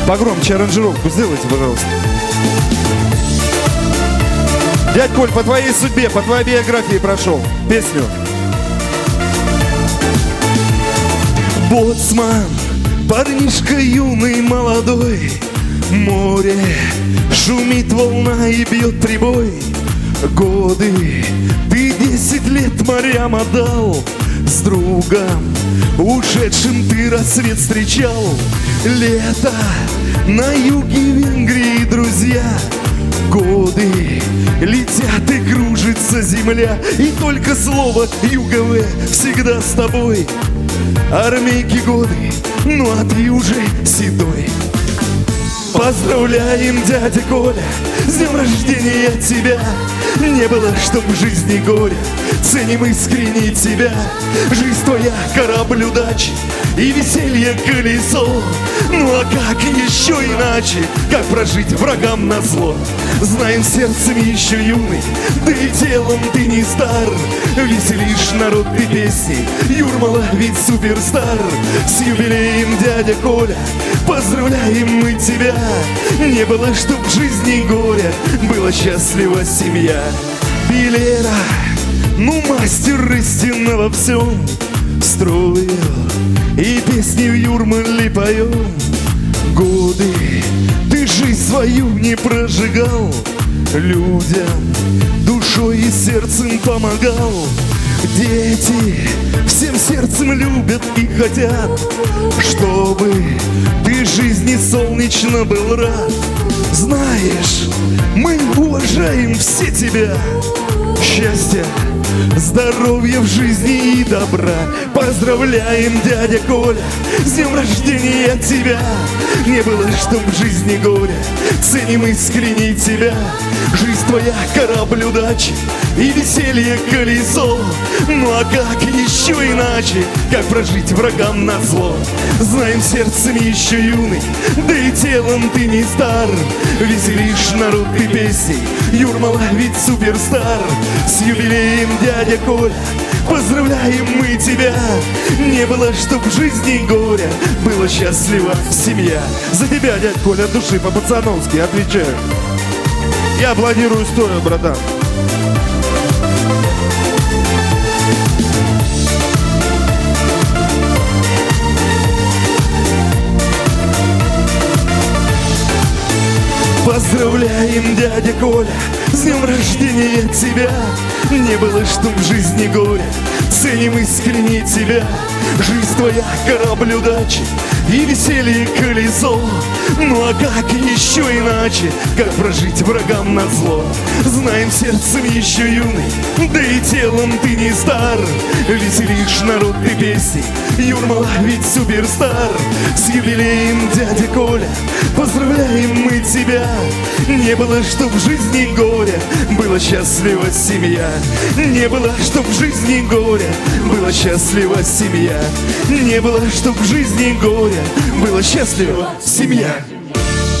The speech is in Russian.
Погромче аранжировку сделайте, пожалуйста. Дядь Коль, по твоей судьбе, по твоей биографии прошел песню. Боцман, парнишка юный, молодой, море, шумит волна и бьет прибой. Годы, ты 10 лет морям отдал, с другом ушедшим ты рассвет встречал. Лето на юге Венгрии, друзья. Годы летят и кружится земля, и только слово ЮГВ всегда с тобой. Армейки годы, ну а ты уже седой. Поздравляем, дядя Коля, с днем рождения тебя. Не было, чтоб в жизни горя, ценим искренне тебя. Жизнь твоя корабль удачи и веселье колесо. Ну а как еще иначе, как прожить врагам назло? Знаем, сердцем еще юный, да и телом ты не стар. Веселишь народ ты песни, Юрмала ведь суперстар. С юбилеем, дядя Коля, поздравляем мы тебя. Не было, чтоб в жизни горя, была счастлива семья. Пилера, ну мастер истинно во всем, строил и песни в Юрмале поем. Годы ты жизнь свою не прожигал, людям душой и сердцем помогал. Дети всем сердцем любят и хотят, чтобы ты жизни солнечно был рад. Знаешь, мы уважаем все тебя. Счастья, здоровья в жизни и добра. Поздравляем, дядя Коля, с днем рождения тебя. Не было, чтоб в жизни горя, ценим искренне тебя. Жизнь твоя корабль удачи и веселье колесо. Ну а как еще иначе, как прожить врагам назло? Знаем, сердцем еще юный, да и телом ты не стар. Веселишь народ ты песней, Юрмала ведь суперстар. С юбилеем, дядя Коля, поздравляем мы тебя. Не было, чтоб в жизни горя, была счастлива семья. За тебя, дядь Коля, от души по-пацановски отвечаю. Я аплодирую стоя, братан. Поздравляем, дядя Коля, с днем рождения тебя. Не было, чтоб в жизни горя, ценим искренне тебя. Жизнь твоя корабль удачи и веселье колесо. Ну а как еще иначе, как прожить врагам назло? Знаем, сердцем еще юный, да и телом ты не стар. Веселишь народ ты песни, Юрмала ведь суперстар. С юбилеем, дядя Коля, поздравляем мы тебя. Не было, чтоб в жизни горя, была счастлива семья. Не было, чтоб в жизни горя, была счастлива семья. Не было, чтоб в жизни горя, была счастлива семья.